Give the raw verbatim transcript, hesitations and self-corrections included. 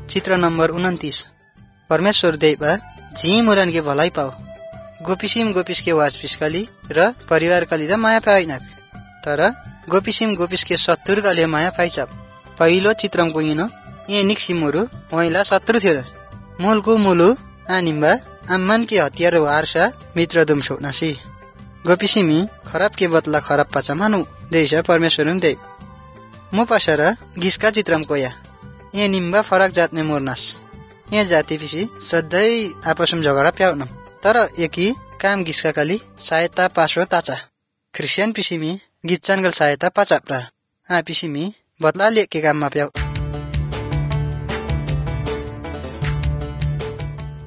चित्र नंबर उनतीस। परमेश्वर देवा झी मुरन के भलाई पाओ गोपिसिम गोपिस के वाज पिस्कली र परिवार कलिदा माया पाइनाक तर गोपिसिम गोपिस के शत्रु कले माया पाइछ। पहिलो चित्रम कोइनो ए निक्सिमुरु वइला शत्रु थियो मूलको मुलु आनिम्बा आम्मन के हतियार वारसा मित्र दुमसो नासी गोपिसिमी खराब के बदला खराब पाचा मानु देश परमेश्वरम दे मो पासरा गिस्का चित्रम कोया ए निम्बा फरक जात में मोरनास ए जाति पिसी सधैं आपसम झगडा प्याउन तर एकी काम गिस्का काली सहायता पासो ताचा क्रिस्चियन पिसीमी गिच्चनगल सहायता पाचा प्रा आ पिसीमी बदला लेके काममा प्याउ।